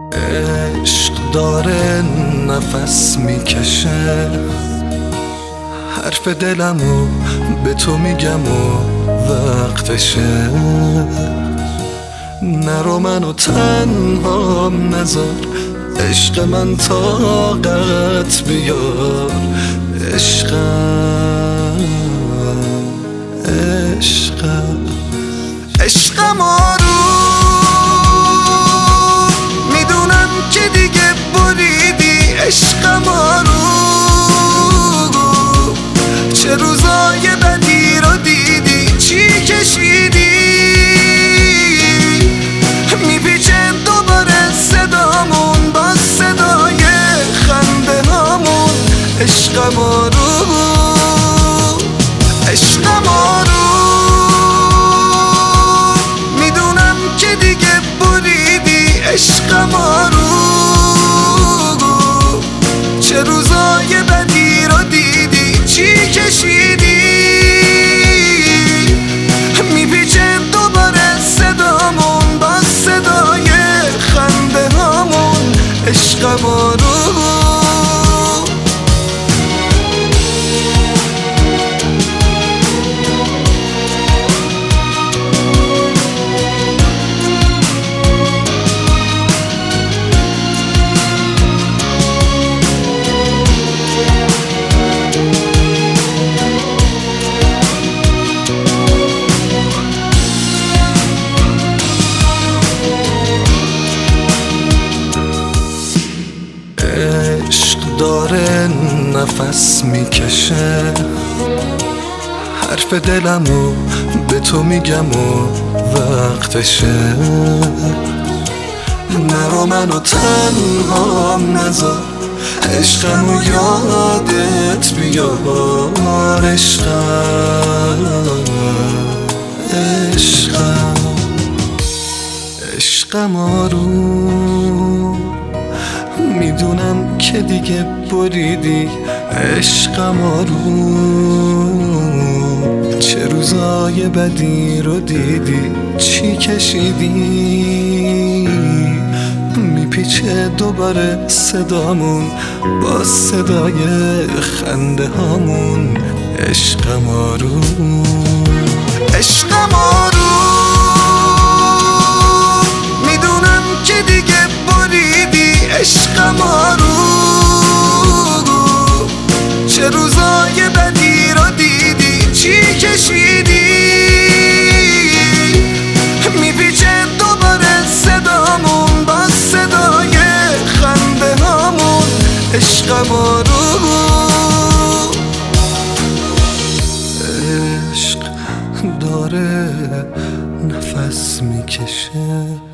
عشق داره نفس میکشه، حرف دلمو به تو میگم و وقتشه. نرو منو تنها نذار، عشق من طاقت بیار. عشقم عشقم عشقم آروم، میدونم که دیگه بریدی. عشقم آروم، چه روزای بدی رو دیدی، چی کشیدی. میپیچه دوباره صدامون با صدای خنده هامون. عشقم آروم، عشقم آروم، میدونم که دیگه بریدی. عشقم آروم، چه روزای بدی رو دیدی، چی کشیدی. میپیچه دوباره صدامون با صدای خنده هامون. عشقم آروم. عشق داره نفس میکشه، حرف دلمو به تو میگم و وقتشه. نرو منو تنها نذار، عشقمو یادت بیار. عشقم عشقم عشقم آروم، میدونم که دیگه بریدی. عشقم آروم، چه روزای بدی رو دیدی، چی کشیدی. میپیچه دوباره صدامون با صدای خنده هامون. عشقم آروم، عشقم آروم، میدونم که دیگه بریدی. عشقم آروم، چه روزای بدی رو دیدی، چی کشیدی. میپیچه دوباره صدامون با صدای خنده هامون. عشقم آروم، عشق داره نفس میکشه.